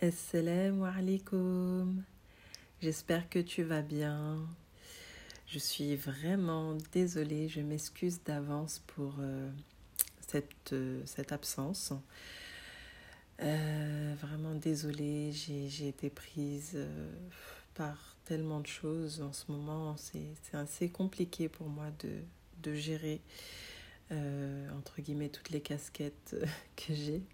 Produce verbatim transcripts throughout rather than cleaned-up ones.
Assalamu alaikum. J'espère que tu vas bien. Je suis vraiment désolée, je m'excuse d'avance pour euh, cette, euh, cette absence. Euh, vraiment désolée, j'ai, j'ai été prise euh, par tellement de choses en ce moment. C'est, c'est assez compliqué pour moi de, de gérer, euh, entre guillemets, toutes les casquettes que j'ai.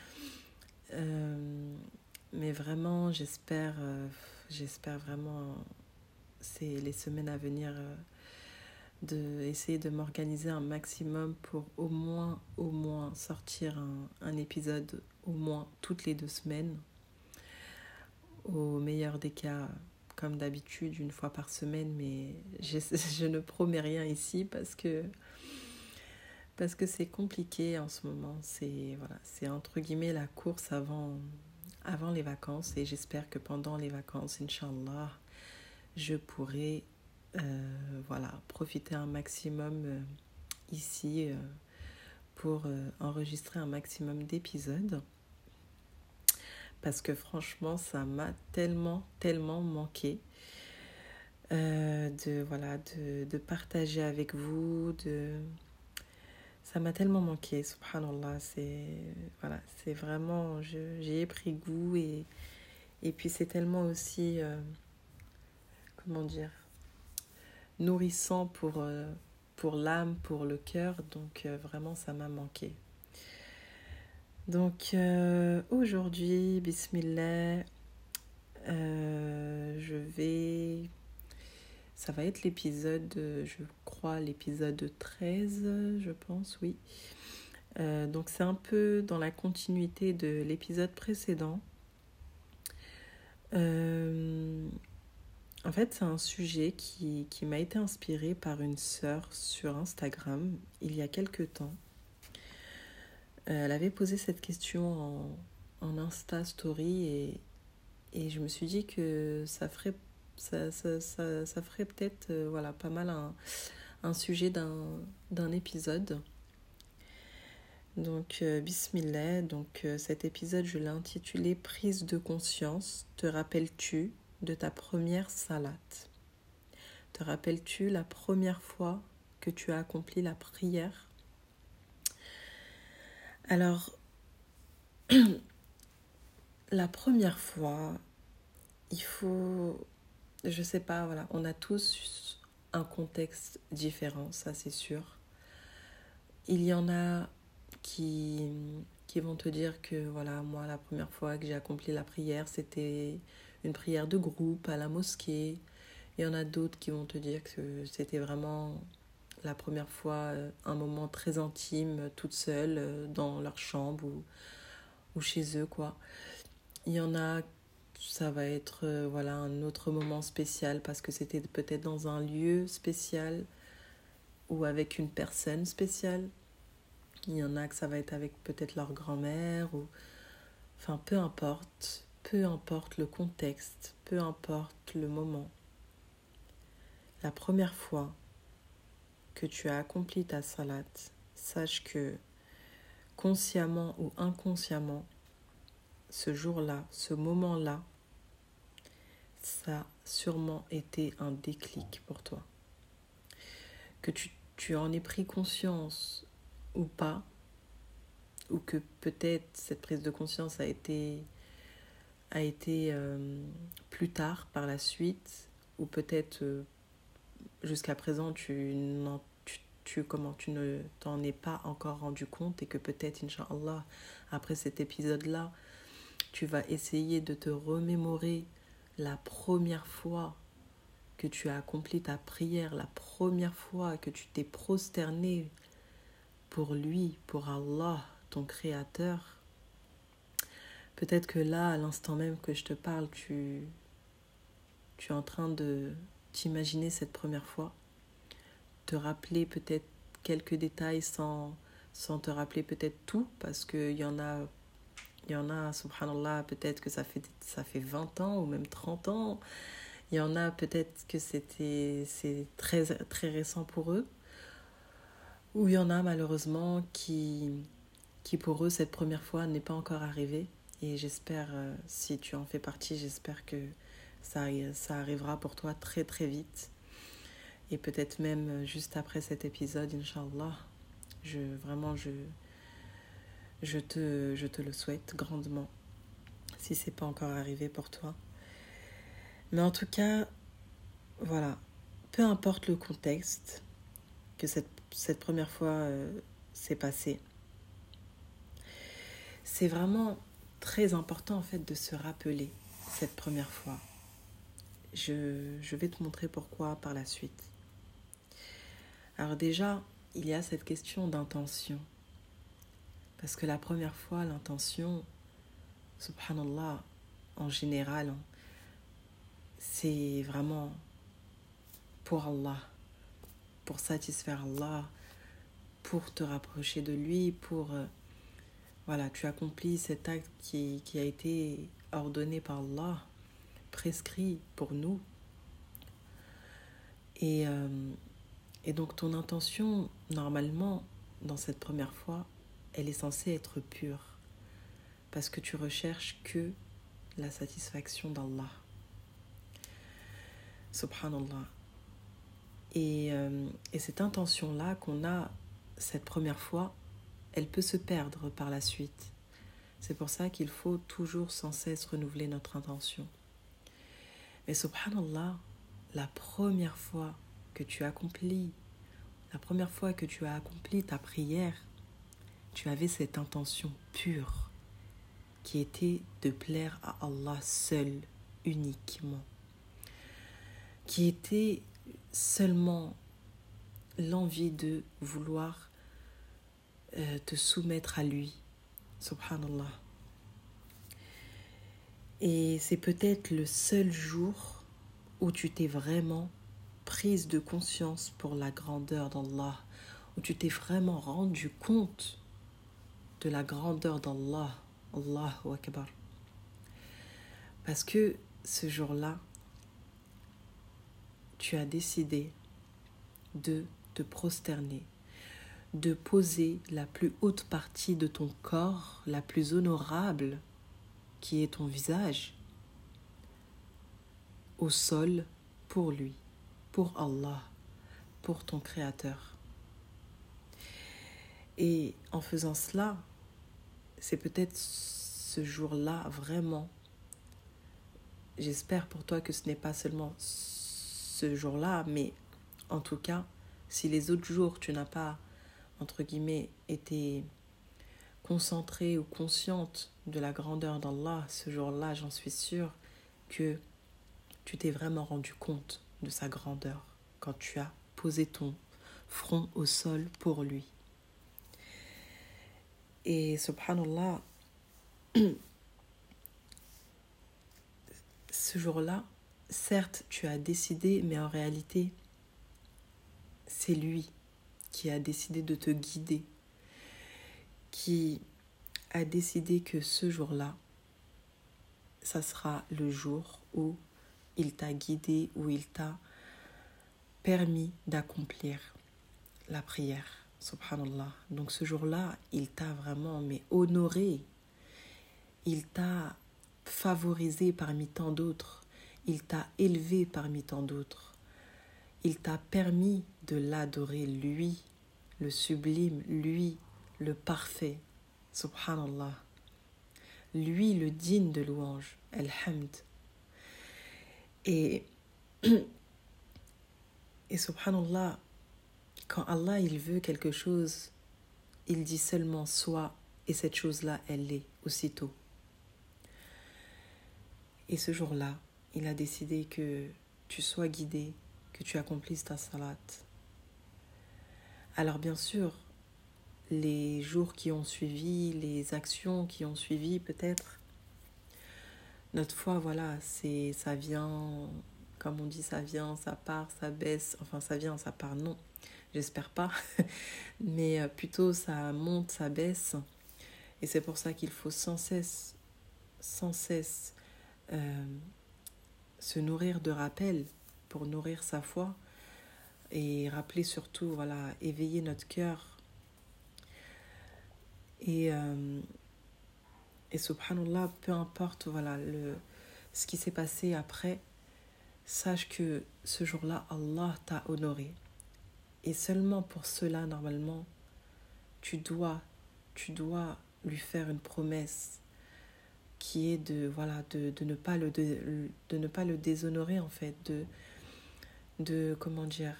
Euh, mais vraiment, j'espère, euh, j'espère vraiment, c'est les semaines à venir, euh, de essayer de m'organiser un maximum pour au moins, au moins sortir un, un épisode au moins toutes les deux semaines. Au meilleur des cas, comme d'habitude, une fois par semaine, mais je, je ne promets rien ici parce que parce que c'est compliqué en ce moment. C'est voilà, c'est entre guillemets la course avant avant les vacances et j'espère que pendant les vacances, Inch'Allah, je pourrai euh, voilà, profiter un maximum euh, ici euh, pour euh, enregistrer un maximum d'épisodes parce que franchement, ça m'a tellement, tellement manqué euh, de, voilà, de, de partager avec vous, de... Ça m'a tellement manqué, subhanallah, c'est, voilà, c'est vraiment, je, j'y ai pris goût et, et puis c'est tellement aussi, euh, comment dire, nourrissant pour, euh, pour l'âme, pour le cœur, donc euh, vraiment ça m'a manqué. Donc euh, aujourd'hui, bismillah, euh, je vais, ça va être l'épisode, je crois l'épisode treize, je pense, oui. Euh, donc c'est un peu dans la continuité de l'épisode précédent. Euh, en fait, c'est un sujet qui, qui m'a été inspiré par une sœur sur Instagram il y a quelques temps. Euh, elle avait posé cette question en, en Insta Story et, et je me suis dit que ça ferait, ça, ça, ça, ça ferait peut-être euh, voilà, pas mal un, un sujet d'un, d'un épisode. Donc, euh, bismillah, donc euh, cet épisode, je l'ai intitulé « Prise de conscience, te rappelles-tu de ta première salate ?» Te rappelles-tu la première fois que tu as accompli la prière ? Alors, la première fois, il faut, je sais pas, voilà, on a tous un contexte différent, ça c'est sûr. Il y en a qui, qui vont te dire que, voilà, moi, la première fois que j'ai accompli la prière, c'était une prière de groupe à la mosquée. Il y en a d'autres qui vont te dire que c'était vraiment la première fois un moment très intime, toute seule, dans leur chambre ou, ou chez eux, quoi. Il y en a, ça va être euh, voilà, un autre moment spécial parce que c'était peut-être dans un lieu spécial ou avec une personne spéciale. Il y en a que ça va être avec peut-être leur grand-mère ou... Enfin, peu importe, peu importe le contexte, peu importe le moment. La première fois que tu as accompli ta salate, sache que consciemment ou inconsciemment, ce jour-là, ce moment-là, ça a sûrement été un déclic pour toi. Que tu, tu en aies pris conscience ou pas, ou que peut-être cette prise de conscience a été, a été euh, plus tard par la suite, ou peut-être euh, jusqu'à présent tu, n'en, tu, tu, comment, tu ne t'en es pas encore rendu compte et que peut-être, Inch'Allah, après cet épisode-là, tu vas essayer de te remémorer la première fois que tu as accompli ta prière, la première fois que tu t'es prosterné pour lui, pour Allah, ton créateur. Peut-être que là, à l'instant même que je te parle, tu, tu es en train de t'imaginer cette première fois, te rappeler peut-être quelques détails sans, sans te rappeler peut-être tout, parce qu'il y en a, il y en a, subhanallah, peut-être que ça fait, ça fait vingt ans ou même trente ans. Il y en a peut-être que c'était, c'est très, très récent pour eux. Ou il y en a malheureusement qui, qui pour eux, cette première fois n'est pas encore arrivée. Et j'espère, euh, si tu en fais partie, j'espère que ça, ça arrivera pour toi très très vite. Et peut-être même juste après cet épisode, Inch'Allah. Je, vraiment, je, je, te, je te le souhaite grandement, si ce n'est pas encore arrivé pour toi. Mais en tout cas, voilà, peu importe le contexte que cette, cette première fois euh, s'est passé, c'est vraiment très important en fait de se rappeler cette première fois. Je, je vais te montrer pourquoi par la suite. Alors déjà, il y a cette question d'intention. Parce que la première fois, l'intention, subhanallah, en général, c'est vraiment pour Allah, pour satisfaire Allah, pour te rapprocher de lui, pour... Euh, voilà, tu accomplis cet acte qui, qui a été ordonné par Allah, prescrit pour nous. Et, euh, et donc ton intention, normalement, dans cette première fois, elle est censée être pure. Parce que tu recherches que la satisfaction d'Allah. Subhanallah. Et, euh, et cette intention-là qu'on a cette première fois, elle peut se perdre par la suite. C'est pour ça qu'il faut toujours sans cesse renouveler notre intention. Mais subhanallah, la première fois que tu accomplis, la première fois que tu as accompli ta prière, tu avais cette intention pure qui était de plaire à Allah seul, uniquement, qui était seulement l'envie de vouloir euh, te soumettre à lui, subhanallah. Et c'est peut-être le seul jour où tu t'es vraiment prise de conscience pour la grandeur d'Allah, où tu t'es vraiment rendu compte de la grandeur d'Allah, Allahu Akbar. Parce que ce jour-là, tu as décidé de te prosterner, de poser la plus haute partie de ton corps, la plus honorable, qui est ton visage, au sol pour lui, pour Allah, pour ton Créateur. Et en faisant cela, c'est peut-être ce jour-là vraiment, j'espère pour toi que ce n'est pas seulement ce jour-là, mais en tout cas, si les autres jours tu n'as pas, entre guillemets, été concentrée ou consciente de la grandeur d'Allah, ce jour-là, j'en suis sûre que tu t'es vraiment rendu compte de sa grandeur quand tu as posé ton front au sol pour lui. Et subhanallah, ce jour-là, certes, tu as décidé, mais en réalité, c'est lui qui a décidé de te guider, qui a décidé que ce jour-là, ça sera le jour où il t'a guidé, où il t'a permis d'accomplir la prière, subhanallah. Donc ce jour-là, il t'a vraiment mais honoré, il t'a favorisé parmi tant d'autres, il t'a élevé parmi tant d'autres, il t'a permis de l'adorer, lui, le sublime, lui, le parfait, subhanallah, lui, le digne de louange, alhamd. Et, et subhanallah, quand Allah il veut quelque chose, il dit seulement soit, et cette chose-là, elle l'est aussitôt. Et ce jour-là, il a décidé que tu sois guidé, que tu accomplisses ta salat. Alors bien sûr, les jours qui ont suivi, les actions qui ont suivi peut-être, notre foi, voilà, c'est, ça vient, comme on dit, ça vient, ça part, ça baisse, enfin ça vient, ça part, non, j'espère pas, mais plutôt ça monte, ça baisse, et c'est pour ça qu'il faut sans cesse, sans cesse euh, se nourrir de rappels pour nourrir sa foi, et rappeler surtout, voilà, éveiller notre cœur, et, euh, Et subhanallah, peu importe voilà, le, ce qui s'est passé après, sache que ce jour-là, Allah t'a honoré. Et seulement pour cela, normalement, tu dois, tu dois lui faire une promesse qui est de, voilà, de, de, ne, pas le, de, de ne pas le déshonorer, en fait, de, de comment dire,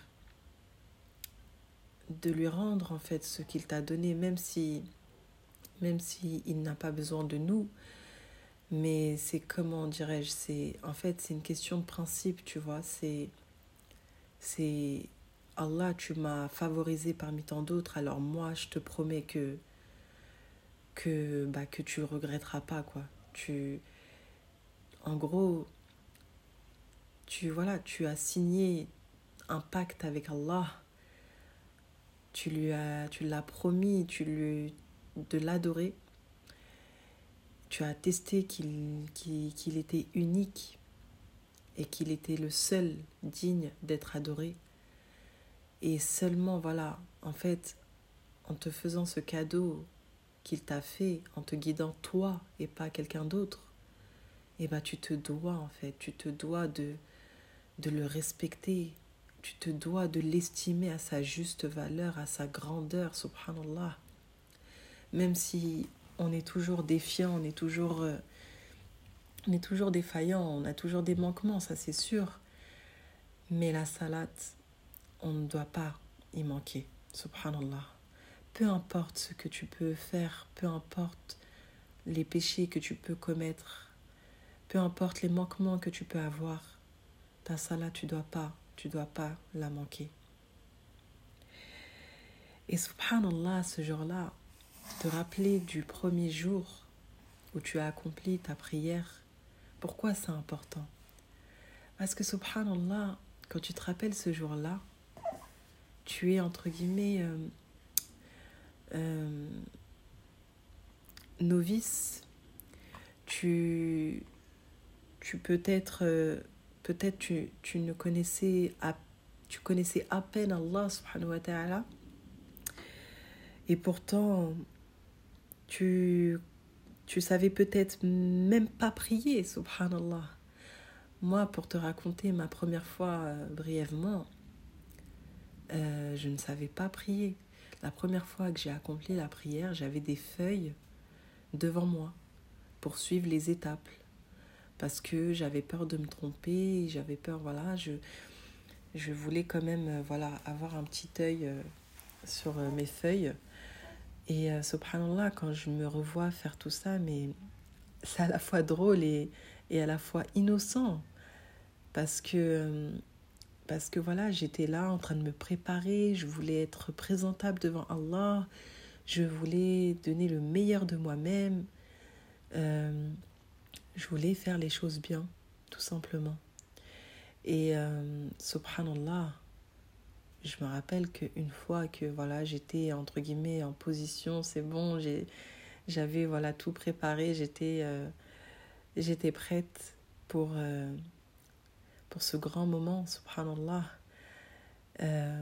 de lui rendre, en fait, ce qu'il t'a donné, même si, même si il n'a pas besoin de nous. Mais c'est, comment dirais-je, c'est, en fait, c'est une question de principe, tu vois, c'est, c'est, Allah, tu m'as favorisé parmi tant d'autres, alors moi, je te promets que, que, bah, que tu ne regretteras pas, quoi. Tu, en gros, tu, voilà, tu as signé un pacte avec Allah, tu lui as, tu l'as promis, tu lui, de l'adorer, tu as attesté qu'il, qu'il, qu'il était unique et qu'il était le seul digne d'être adoré. Et seulement, voilà, en fait, en te faisant ce cadeau qu'il t'a fait, en te guidant toi et pas quelqu'un d'autre, et bah tu te dois, en fait, tu te dois de, de le respecter, tu te dois de l'estimer à sa juste valeur, à sa grandeur, subhanallah. Même si on est toujours défiant, on est toujours, euh, on est toujours défaillant, on a toujours des manquements, ça c'est sûr. Mais la salate, on ne doit pas y manquer, subhanallah. Peu importe ce que tu peux faire, peu importe les péchés que tu peux commettre, peu importe les manquements que tu peux avoir, ta salat, tu dois pas, tu dois pas la manquer. Et subhanallah, ce jour-là, te rappeler du premier jour où tu as accompli ta prière, pourquoi c'est important? Parce que subhanallah, quand tu te rappelles ce jour-là, tu es entre guillemets euh, euh, novice, tu, tu peut-être, euh, peut-être tu, tu ne connaissais à, tu connaissais à peine Allah subhanahu wa ta'ala, et pourtant tu, tu savais peut-être même pas prier, subhanallah. Moi, pour te raconter ma première fois euh, brièvement, euh, je ne savais pas prier. La première fois que j'ai accompli la prière, j'avais des feuilles devant moi pour suivre les étapes. Parce que j'avais peur de me tromper, j'avais peur, voilà, je, je voulais quand même, euh, voilà, avoir un petit œil euh, sur euh, mes feuilles. Et euh, subhanallah, quand je me revois faire tout ça, mais c'est à la fois drôle et, et à la fois innocent. Parce que, euh, parce que voilà, j'étais là en train de me préparer, je voulais être présentable devant Allah, je voulais donner le meilleur de moi-même. Euh, je voulais faire les choses bien, tout simplement. Et euh, subhanallah, je me rappelle qu'une fois que voilà, j'étais entre guillemets en position, c'est bon, j'ai, j'avais voilà, tout préparé, j'étais, euh, j'étais prête pour, euh, pour ce grand moment, subhanallah. Euh,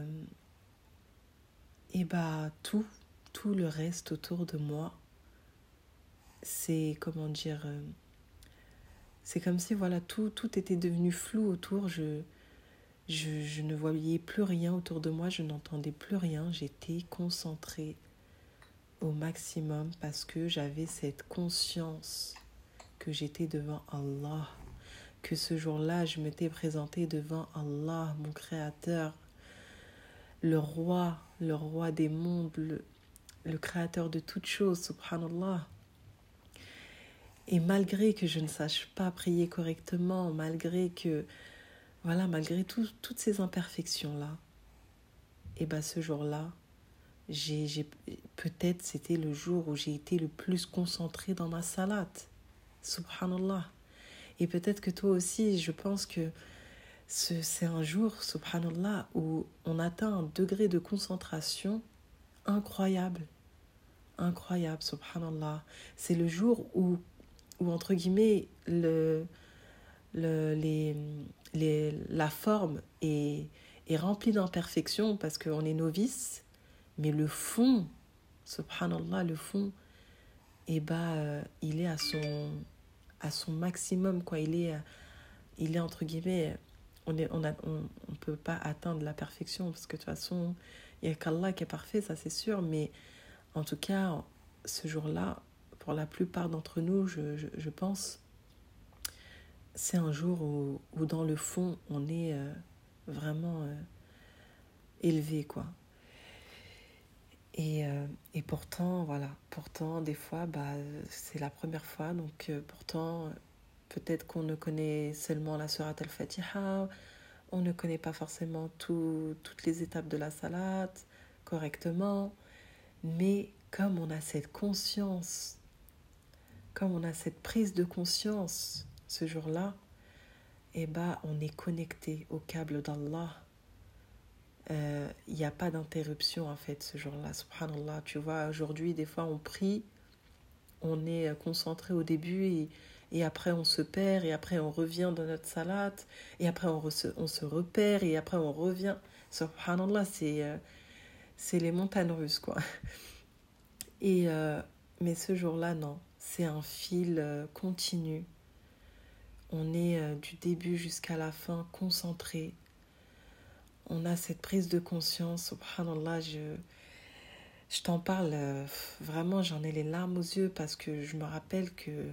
et bah tout, tout le reste autour de moi, c'est, comment dire, euh, c'est comme si voilà, tout, tout était devenu flou autour, je... Je, je ne voyais plus rien autour de moi, je n'entendais plus rien. J'étais concentrée au maximum parce que j'avais cette conscience que j'étais devant Allah, que ce jour-là, je m'étais présentée devant Allah, mon Créateur, le roi, le roi des mondes, le, le Créateur de toutes choses, subhanallah. Et malgré que je ne sache pas prier correctement, malgré que Voilà, malgré tout, toutes ces imperfections-là, et bien ce jour-là, j'ai, j'ai, peut-être c'était le jour où j'ai été le plus concentrée dans ma salade. Subhanallah. Et peut-être que toi aussi, je pense que ce, c'est un jour, subhanallah, où on atteint un degré de concentration incroyable. Incroyable, subhanallah. C'est le jour où, où entre guillemets, le... Le, les, les, la forme est, est remplie d'imperfections parce qu'on est novice, mais le fond, subhanallah, le fond et bah, euh, il est à son, à son maximum, quoi. Il est, euh, il est entre guillemets, on est, on a, on, on peut pas atteindre la perfection, parce que de toute façon, il y a qu'Allah qui est parfait, ça c'est sûr, mais en tout cas, ce jour-là, pour la plupart d'entre nous, je, je, je pense, c'est un jour où, où dans le fond, on est euh, vraiment euh, élevé, quoi. Et, euh, et pourtant, voilà, pourtant, des fois, bah, c'est la première fois, donc euh, pourtant, peut-être qu'on ne connaît seulement la Surat al-Fatiha, on ne connaît pas forcément tout, toutes les étapes de la salat correctement, mais comme on a cette conscience, comme on a cette prise de conscience ce jour-là, eh ben, on est connecté au câble d'Allah. Il euh, n'y a pas d'interruption en fait ce jour-là, subhanallah. Tu vois, aujourd'hui, des fois, on prie, on est concentré au début et, et après on se perd et après on revient dans notre salat et après on, re- on se repère et après on revient. Subhanallah, c'est, euh, c'est les montagnes russes, quoi. Et, euh, mais ce jour-là, non. C'est un fil euh, continu. On est euh, du début jusqu'à la fin concentré. On a cette prise de conscience. Subhanallah, je, je t'en parle. Euh, vraiment, j'en ai les larmes aux yeux parce que je me rappelle que,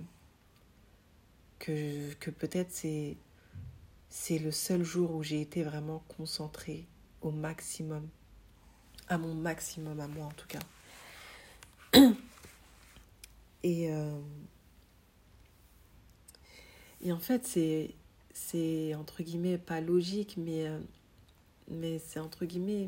que, que peut-être c'est, c'est le seul jour où j'ai été vraiment concentrée au maximum. À mon maximum, à moi en tout cas. Et... Euh, Et en fait, c'est, c'est entre guillemets pas logique, mais, euh, mais c'est entre guillemets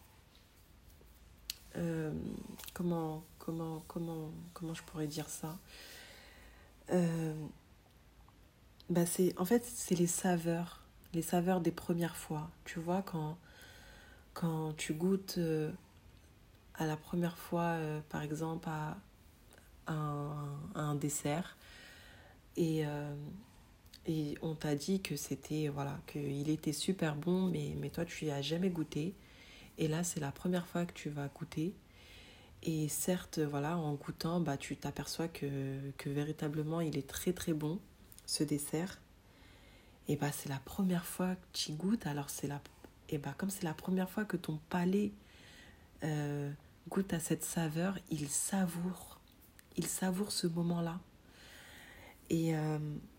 euh, comment, comment, comment, comment je pourrais dire ça euh, bah c'est, en fait, c'est les saveurs, les saveurs des premières fois. Tu vois, quand, quand tu goûtes euh, à la première fois, euh, par exemple, à, à un, à un dessert, et... Euh, Et on t'a dit que c'était, voilà, qu'il était super bon, mais, mais toi, tu n'y as jamais goûté. Et là, c'est la première fois que tu vas goûter. Et certes, voilà, en goûtant, bah, tu t'aperçois que, que véritablement, il est très, très bon, ce dessert. Et bah, c'est la première fois que tu goûtes. Alors, c'est la, et bah, comme c'est la première fois que ton palais euh, goûte à cette saveur, il savoure. Il savoure ce moment-là. Et... Euh,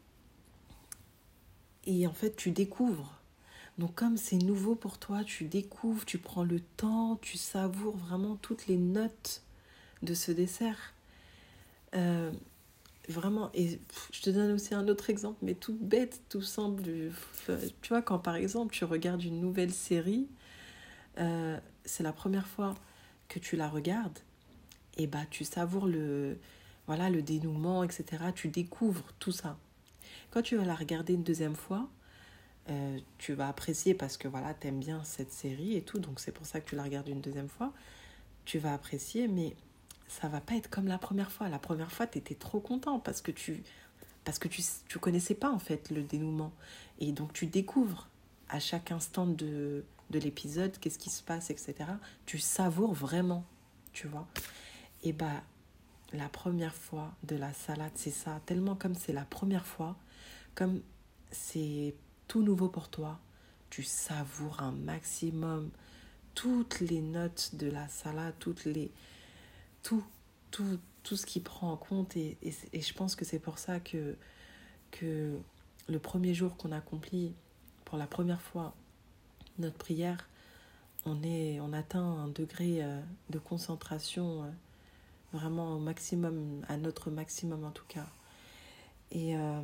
Et en fait, tu découvres. Donc comme c'est nouveau pour toi, tu découvres, tu prends le temps, tu savoures vraiment toutes les notes de ce dessert. Euh, vraiment, et je te donne aussi un autre exemple, mais tout bête, tout simple. Tu vois, quand par exemple tu regardes une nouvelle série, euh, c'est la première fois que tu la regardes, et bah tu savoures le, voilà, le dénouement, et cetera. Tu découvres tout ça. Quand tu vas la regarder une deuxième fois, Euh, tu vas apprécier parce que voilà, t'aimes bien cette série et tout, donc c'est pour ça que tu la regardes une deuxième fois. Tu vas apprécier, mais ça va pas être comme la première fois. La première fois, t'étais trop content parce que tu parce que tu tu connaissais pas en fait le dénouement, et donc tu découvres à chaque instant de de l'épisode qu'est-ce qui se passe, et cetera. Tu savoures vraiment, tu vois. Et bah la première fois de la salade, c'est ça. Tellement comme c'est la première fois, comme c'est tout nouveau pour toi, tu savoures un maximum toutes les notes de la salade, toutes les, tout, tout, tout ce qui prend en compte. Et, et, et je pense que c'est pour ça que, que le premier jour qu'on accomplit pour la première fois notre prière, on, est, on atteint un degré euh, de concentration euh, vraiment au maximum, à notre maximum en tout cas. Et, euh,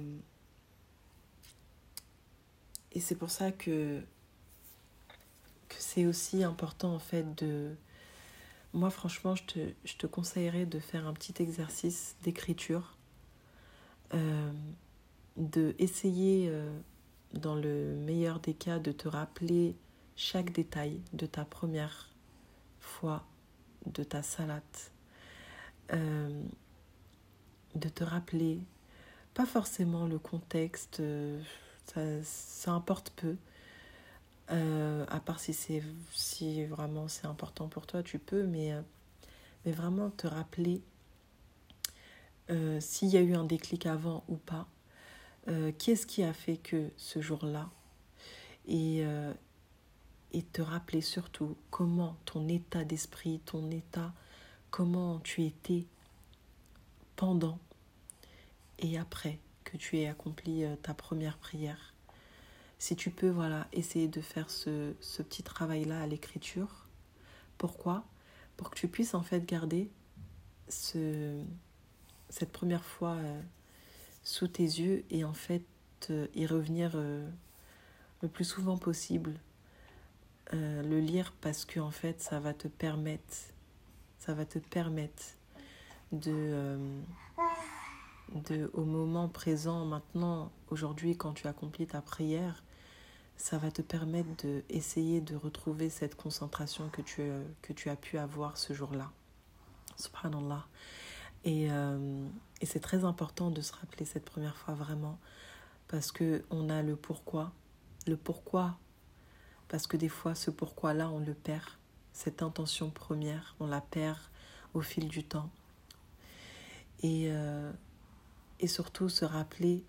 et c'est pour ça que, que c'est aussi important en fait de... Moi franchement, je te, je te conseillerais de faire un petit exercice d'écriture, euh, de essayer, euh, dans le meilleur des cas, de te rappeler chaque détail de ta première fois de ta salade, euh, de te rappeler, pas forcément le contexte, euh, ça, ça importe peu, euh, à part si, c'est, si vraiment c'est important pour toi, tu peux, mais, euh, mais vraiment te rappeler euh, s'il y a eu un déclic avant ou pas, euh, qu'est-ce qui a fait que ce jour-là, et, euh, et te rappeler surtout comment ton état d'esprit, ton état, comment tu étais pendant et après que tu aies accompli euh, ta première prière. Si tu peux, voilà, essayer de faire ce, ce petit travail-là à l'écriture. Pourquoi ? Pour que tu puisses en fait garder ce, cette première fois euh, sous tes yeux et en fait euh, y revenir euh, le plus souvent possible. Euh, le lire parce que en fait ça va te permettre, ça va te permettre de, euh, de au moment présent, maintenant, aujourd'hui, quand tu accomplis ta prière, ça va te permettre d'essayer de retrouver cette concentration que tu, que tu as pu avoir ce jour-là. Subhanallah. Et, euh, et c'est très important de se rappeler cette première fois vraiment, parce qu'on a le pourquoi. Le pourquoi, parce que des fois, ce pourquoi-là, on le perd. Cette intention première, on la perd au fil du temps. Et, euh, et surtout, se rappeler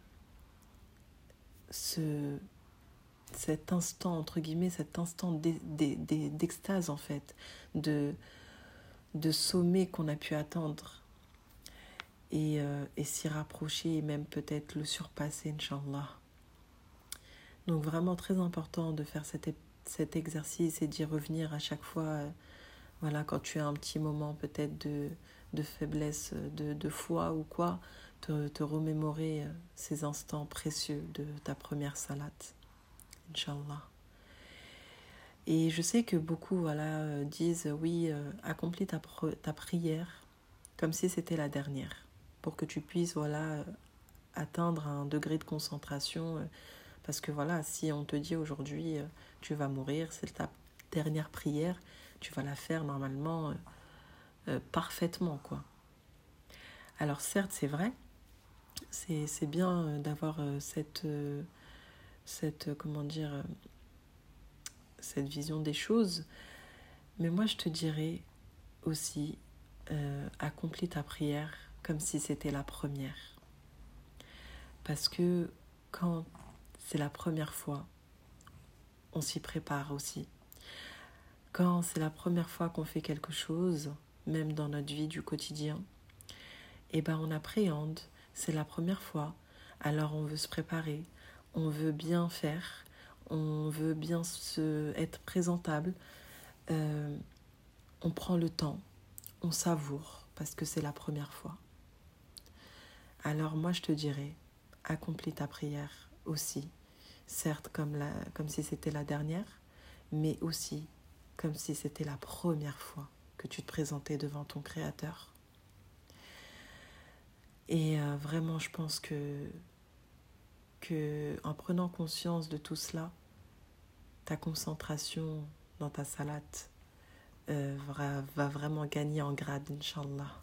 ce... cet instant, entre guillemets, cet instant d'extase, en fait, de, de sommet qu'on a pu atteindre et, euh, et s'y rapprocher et même peut-être le surpasser, Inch'Allah. Donc vraiment très important de faire cet, cet exercice et d'y revenir à chaque fois, euh, voilà, quand tu as un petit moment peut-être de, de faiblesse, de, de foi ou quoi, te, te remémorer euh, ces instants précieux de ta première salate. Inch'Allah. Et je sais que beaucoup voilà, disent oui, euh, accomplis ta, ta prière comme si c'était la dernière, pour que tu puisses voilà, atteindre un degré de concentration. Euh, parce que voilà, si on te dit aujourd'hui euh, tu vas mourir, c'est ta dernière prière, tu vas la faire normalement euh, euh, parfaitement, quoi. Alors certes, c'est vrai, c'est, c'est bien euh, d'avoir euh, cette... Euh, cette, comment dire, cette vision des choses. Mais moi, je te dirais aussi, euh, accomplis ta prière comme si c'était la première. Parce que quand c'est la première fois, on s'y prépare aussi. Quand c'est la première fois qu'on fait quelque chose, même dans notre vie du quotidien, eh ben on appréhende, c'est la première fois, alors on veut se préparer, on veut bien faire, on veut bien se, être présentable, euh, on prend le temps, on savoure parce que c'est la première fois. Alors moi je te dirais, accomplis ta prière aussi, certes comme, la, comme si c'était la dernière, mais aussi comme si c'était la première fois que tu te présentais devant ton Créateur. Et euh, vraiment je pense que, que en prenant conscience de tout cela, ta concentration dans ta salate euh, va, va vraiment gagner en grade, Inch'Allah.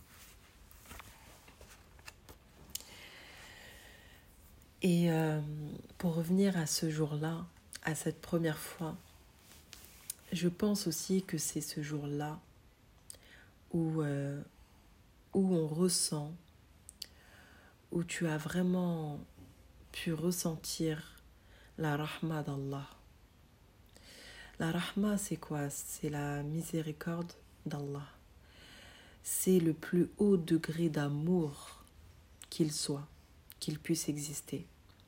Et euh, pour revenir à ce jour-là, à cette première fois, je pense aussi que c'est ce jour-là où, euh, où on ressent, où tu as vraiment pu ressentir la rahma d'Allah. La rahma, c'est quoi ? C'est la miséricorde d'Allah. C'est le plus haut degré d'amour qu'il soit, qu'il puisse exister.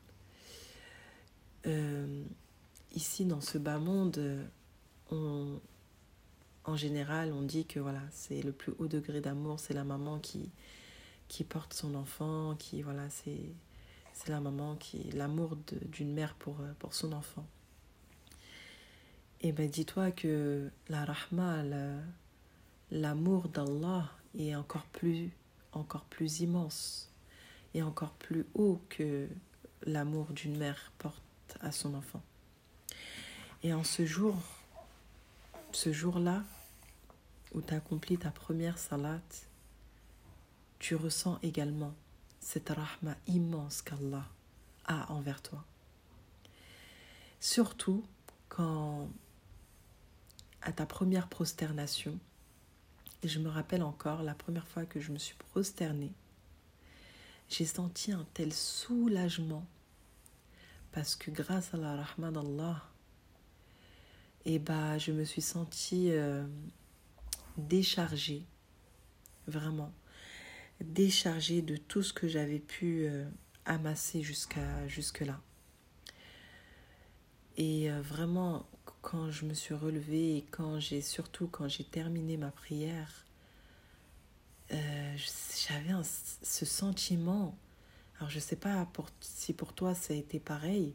Euh, ici, dans ce bas monde, on, en général, on dit que voilà, c'est le plus haut degré d'amour, c'est la maman qui, qui porte son enfant, qui voilà, c'est, c'est la maman qui, l'amour de, d'une mère pour, pour son enfant. Et ben dis-toi que la rahma, la, l'amour d'Allah est encore plus, encore plus immense et encore plus haut que l'amour d'une mère porte à son enfant. Et en ce jour, ce jour-là, où tu accomplis ta première salate, tu ressens également cette rahma immense qu'Allah a envers toi. Surtout quand, à ta première prosternation, et je me rappelle encore la première fois que je me suis prosternée, j'ai senti un tel soulagement parce que grâce à la rahma d'Allah, et bah, je me suis sentie euh, déchargée, vraiment, déchargée de tout ce que j'avais pu euh, amasser jusqu'à, jusque-là. Et euh, vraiment, quand je me suis relevée et quand j'ai, surtout quand j'ai terminé ma prière, euh, j'avais un, ce sentiment. Alors, je ne sais pas pour, si pour toi ça a été pareil,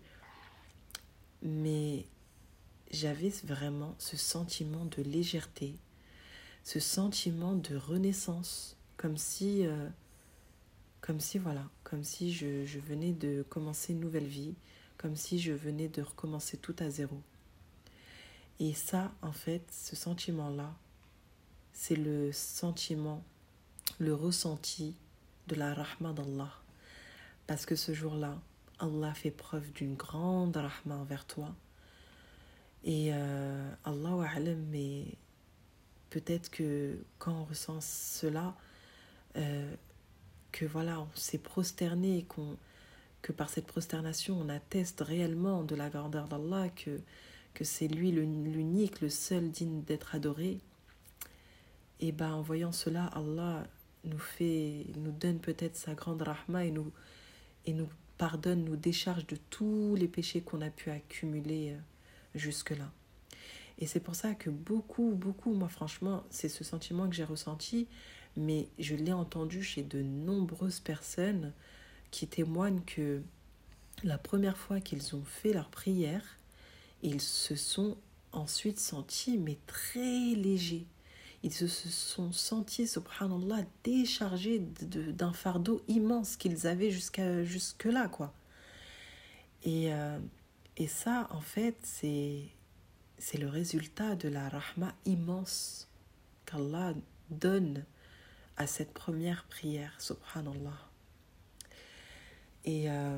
mais j'avais vraiment ce sentiment de légèreté, ce sentiment de renaissance, comme si, euh, comme si voilà, comme si je, je venais de commencer une nouvelle vie, comme si je venais de recommencer tout à zéro. Et ça, en fait, ce sentiment-là, c'est le sentiment, le ressenti de la rahma d'Allah. Parce que ce jour-là, Allah fait preuve d'une grande rahma envers toi. Et euh, Allahu a'lam, mais peut-être que quand on ressent cela, euh, que voilà, on s'est prosterné, qu'on, que par cette prosternation, on atteste réellement de la grandeur d'Allah, que, que c'est lui le, l'unique, le seul digne d'être adoré. Et ben, en voyant cela, Allah nous fait, nous donne peut-être sa grande rahma et nous, et nous pardonne, nous décharge de tous les péchés qu'on a pu accumuler jusque-là. Et c'est pour ça que beaucoup, beaucoup, moi franchement, c'est ce sentiment que j'ai ressenti, mais je l'ai entendu chez de nombreuses personnes qui témoignent que la première fois qu'ils ont fait leur prière, ils se sont ensuite sentis, mais très légers. Ils se sont sentis, subhanallah, déchargés de, d'un fardeau immense qu'ils avaient jusqu'à, jusque-là, quoi. Et, euh, et ça, en fait, c'est, c'est le résultat de la rahma immense qu'Allah donne à cette première prière, subhanallah. Et, euh,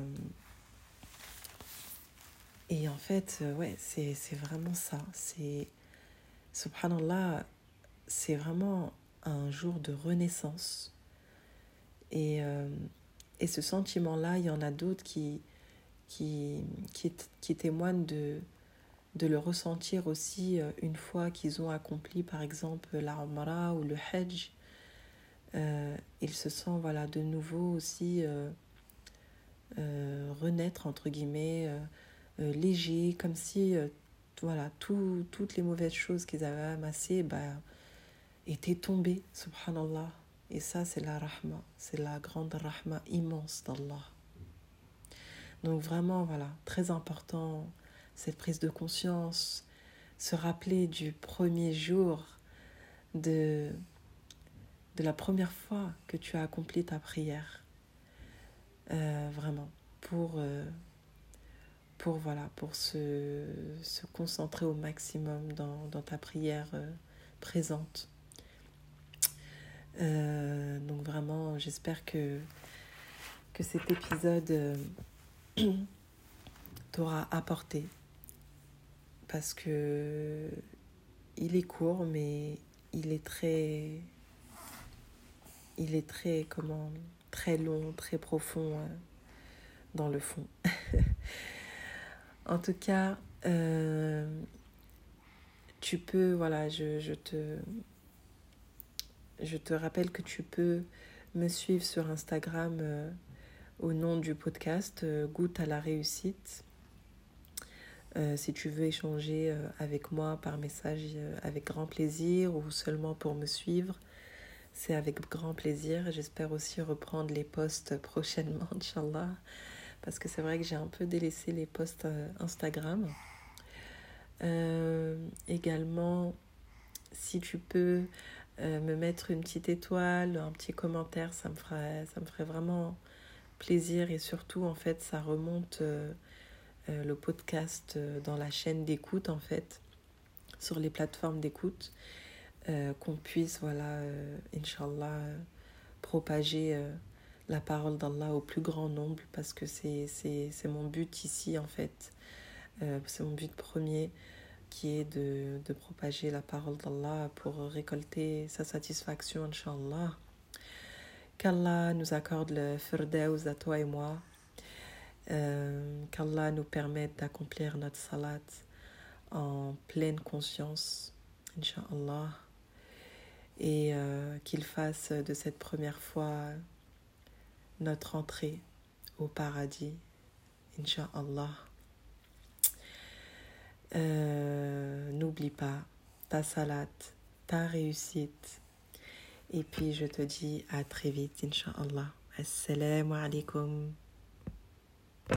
et en fait, ouais, c'est, c'est vraiment ça. C'est, subhanallah, c'est vraiment un jour de renaissance. Et, euh, et ce sentiment-là, il y en a d'autres qui, qui, qui, qui témoignent de, de le ressentir aussi une fois qu'ils ont accompli, par exemple, la Umrah ou le Hajj. Euh, ils se sentent voilà, de nouveau aussi euh, euh, renaître, entre guillemets, euh, euh, léger, comme si euh, voilà, tout, toutes les mauvaises choses qu'ils avaient amassées bah, étaient tombées, subhanallah. Et ça, c'est la rahma, c'est la grande rahma immense d'Allah. Donc vraiment, voilà, très important, cette prise de conscience, se rappeler du premier jour, de, de la première fois que tu as accompli ta prière. Euh, vraiment, pour, euh, pour, voilà, pour se, se concentrer au maximum dans, dans ta prière euh, présente. Euh, donc vraiment, j'espère que, que cet épisode euh, t'aura apporté. Parce que il est court, mais il est très, il est très, comment, très long, très profond euh, dans le fond. En tout cas, euh, tu peux, voilà, je, je te, je te rappelle que tu peux me suivre sur Instagram euh, au nom du podcast euh, Goûte à la réussite. Euh, si tu veux échanger euh, avec moi par message euh, avec grand plaisir ou seulement pour me suivre, c'est avec grand plaisir. J'espère aussi reprendre les posts prochainement, Inch'Allah, parce que c'est vrai que j'ai un peu délaissé les posts euh, Instagram. Euh, également, si tu peux euh, me mettre une petite étoile, un petit commentaire, ça me ferait, ça me ferait vraiment plaisir. Et surtout, en fait, ça remonte euh, euh, le podcast euh, dans la chaîne d'écoute, en fait, sur les plateformes d'écoute, euh, qu'on puisse, voilà, euh, Inch'Allah, euh, propager euh, la parole d'Allah au plus grand nombre, parce que c'est, c'est, c'est mon but ici, en fait. Euh, c'est mon but premier, qui est de, de propager la parole d'Allah pour récolter sa satisfaction, Inch'Allah. Qu'Allah nous accorde le firdaus à toi et moi. Euh, Qu'Allah nous permette d'accomplir notre salat en pleine conscience, Inch'Allah. Et euh, qu'il fasse de cette première fois notre entrée au paradis, Inch'Allah. Euh, n'oublie pas ta salat, ta réussite. Et puis je te dis à très vite, Inch'Allah. Assalamu alaikum.